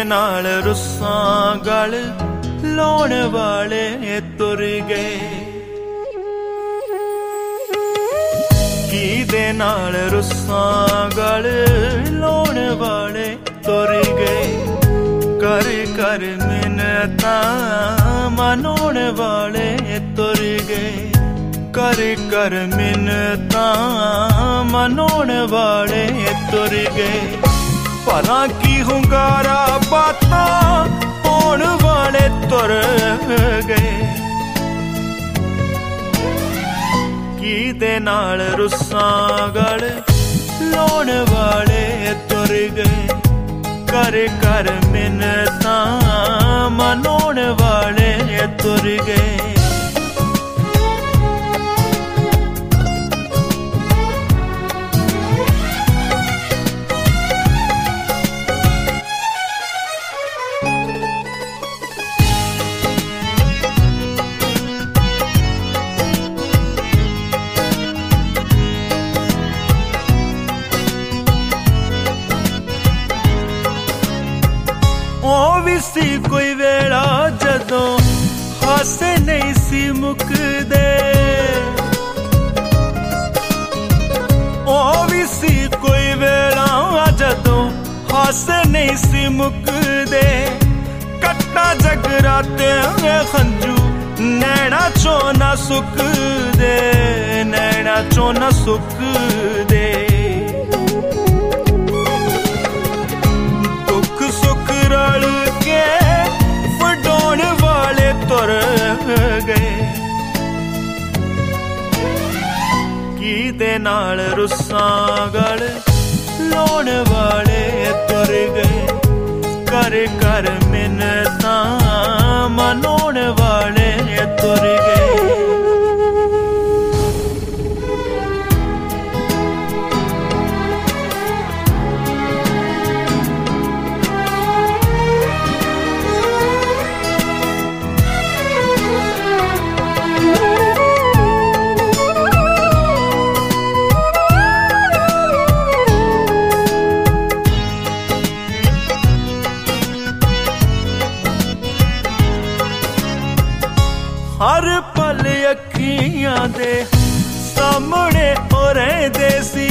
नाल रुस्सां गल लाउण वाले तुर गए। किदे नाल रुस्सां गल लाउण वाले तुर गए। कर कर मिन्नतां मनाउण वाले तुर गए। कर कर मिन्नतां मनाउण वाले तुर गए। भला की हुंगारा बातां पाउण वाले तुर गए। किदे नाल रुस्सां गल लाउण वाले तुर गए। कर कर मिन्नतां मनाउण वाले तुर गए। ओ भी सी कोई वेला जदों हासे नहीं सी मुकदे। ओ भी सी कोई वेला जदों हासे नहीं सी मुकदे। कट्टा जगराते खंजू नैना चो ना सुकदे। नैना चो ना सुकदे। रल के वडाउण वाले तुर गए। किदे नाल रुस्सां गल लाउण वाले तुर गए। कर कर मिन्नतां मनाउण वाले तुर गए। हर पल अखियां दे सामने ओ रहिंदे सी।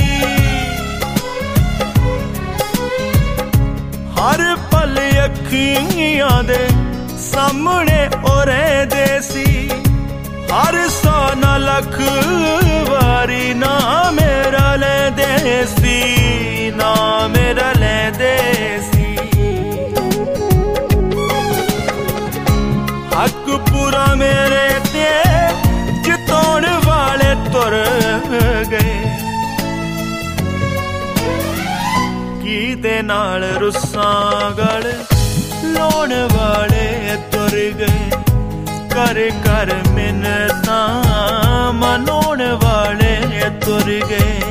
हर पल अखियां दे सामने ओ रहिंदे सी। हर सौ ना लख वारी ना मेरा लैंदे सी। ना मेरा लैंदे सी। हक पूरा मेरे ते जिताउण वाले तुर गए। किदे नाल रुस्सां गल लाउण वाले तुर गए। कर कर मिन्नतां मनाउण वाले तुर गए।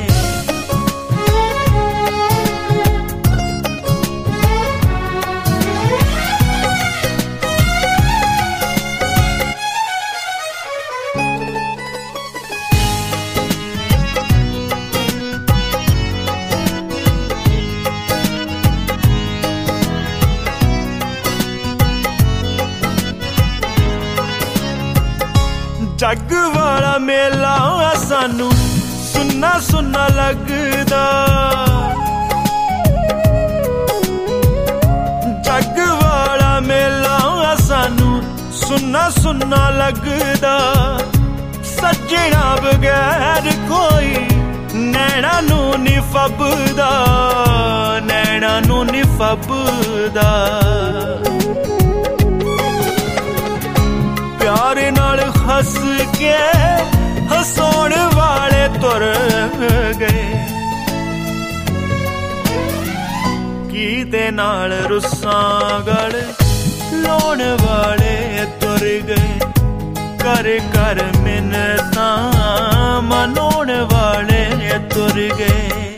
जग वाला मेला सानू सुन्ना सुन्ना लगदा। जग वाला मेला सानू सुन्ना सुन्ना लगदा। सज्जना बगैर कोई नैना नू नी फबदा। नैना नू नी फबदा। प्यार नाल हस के हसाउण वाले तुर गए। किदे नाल रुस्सां गल लाउण वाले तुर गए। कर कर मिन्नतां मनाउण वाले तुर गए।